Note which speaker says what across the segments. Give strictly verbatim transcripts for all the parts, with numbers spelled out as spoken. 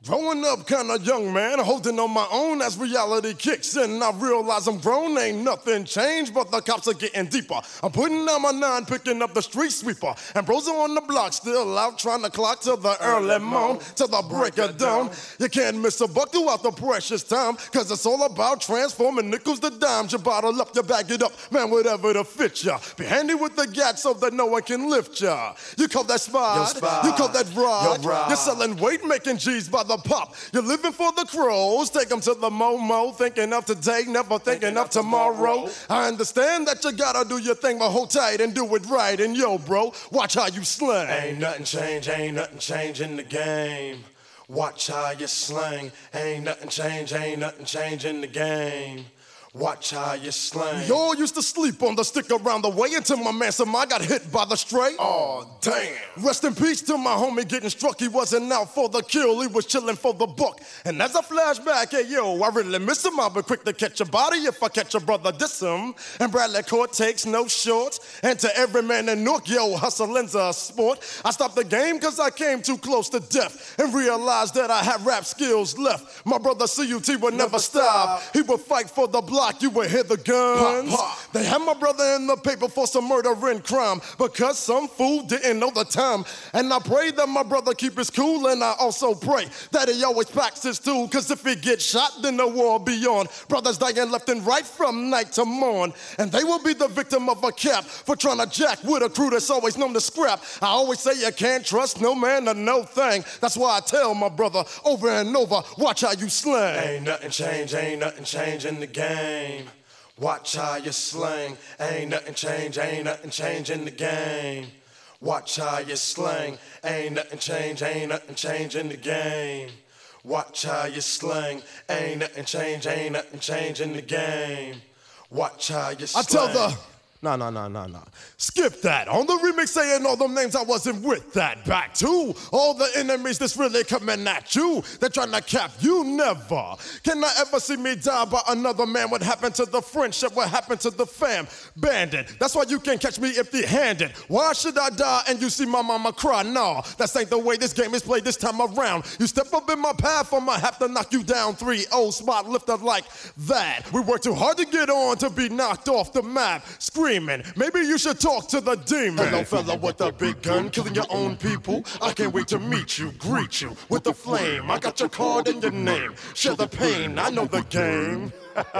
Speaker 1: Growing up kinda young, man, holding on my own as reality kicks in. I realize I'm grown, ain't nothing changed, but the cops are getting deeper. I'm putting on my nine, picking up the street sweeper. And bros are on the block, still out trying to clock till the early morn, till the break of dawn. You can't miss a buck throughout the precious time, cause it's all about transforming nickels to dimes. You bottle up, you bag it up, man, whatever to fit ya. Be handy with the gat so that no one can lift ya. You call that spot, you call that rod. You're selling weight, making G's by the pop. You're living for the crows, take them to the Momo, thinking of today, never thinking of tomorrow. I understand that you gotta do your thing, but hold tight and do it right. And yo, bro, watch how you slang.
Speaker 2: Ain't nothing change, ain't nothing change in the game. Watch how you slang. Ain't nothing change, ain't nothing change in the game. Watch how you slang.
Speaker 1: Y'all used to sleep on the stick around the way until my man Samai got hit by the stray.
Speaker 2: Oh, damn.
Speaker 1: Rest in peace to my homie getting struck. He wasn't out for the kill, he was chilling for the buck. And as I flash back, hey yo, I really miss him. I'll be quick to catch a body if I catch a brother diss him. And Bradley Court takes no shorts. And to every man in Nook, yo, hustling's a sport. I stopped the game cause I came too close to death and realized that I had rap skills left. My brother C U T would never, never stop. stop. He would fight for the block. You would hear the guns. Pop, pop. They had my brother in the paper for some murder and crime because some fool didn't know the time. And I pray that my brother keep his cool, and I also pray that he always packs his tool, cause if he gets shot, then the war be on. Brothers dying left and right from night to morn, and they will be the victim of a cap for trying to jack with a crew that's always known to scrap. I always say you can't trust no man or no thing. That's why I tell my brother over and over, watch how you slang.
Speaker 2: Ain't nothing change, ain't nothing change in the game. Watch how you slang. Ain't nothing change, ain't nothing change in the game. Watch how you slang. Ain't nothing change, ain't nothing change in the game. Watch how you slang. Ain't nothing change, ain't nothing change in the game. Watch how you slang.
Speaker 1: I tell the No, no, no, no, no. Skip that. On the remix saying all them names, I wasn't with that. Back to all the enemies that's really coming at you. They're trying to cap you, never. Can I ever see me die by another man? What happened to the friendship? What happened to the fam? Bandit. That's why you can't catch me empty-handed. Why should I die and you see my mama cry? Nah, that ain't the way this game is played this time around. You step up in my path, I'ma have to knock you down. three oh spot lifter like that. We work too hard to get on to be knocked off the map. Scream. Maybe you should talk to the demon. Hello, fella with a big gun, killing your own people. I can't wait to meet you, greet you with the flame. I got your card and your name. Share the pain, I know the game.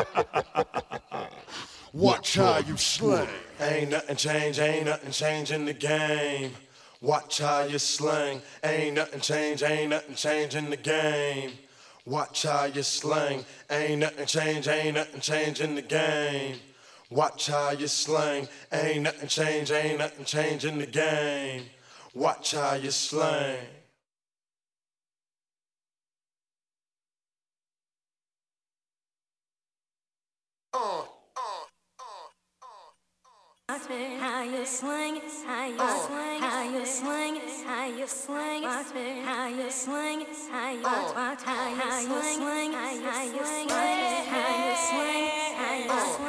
Speaker 1: Watch how you slay.
Speaker 2: Ain't nothing change, ain't nothing change in the game. Watch how you slang. Ain't nothing change, ain't nothing change in the game. Watch how you slang. Ain't nothing change, ain't nothing change in the game. Watch how you slang. Ain't nothing change, ain't nothing change in the game. Watch how you slang. Uh, uh, uh, uh, uh.
Speaker 3: How you slang it, how you slang it, how you slang it, how you slang it, how you slang it, how you watch how you slang it, how you slang it, how you slang it, how you slang it, how you slang it.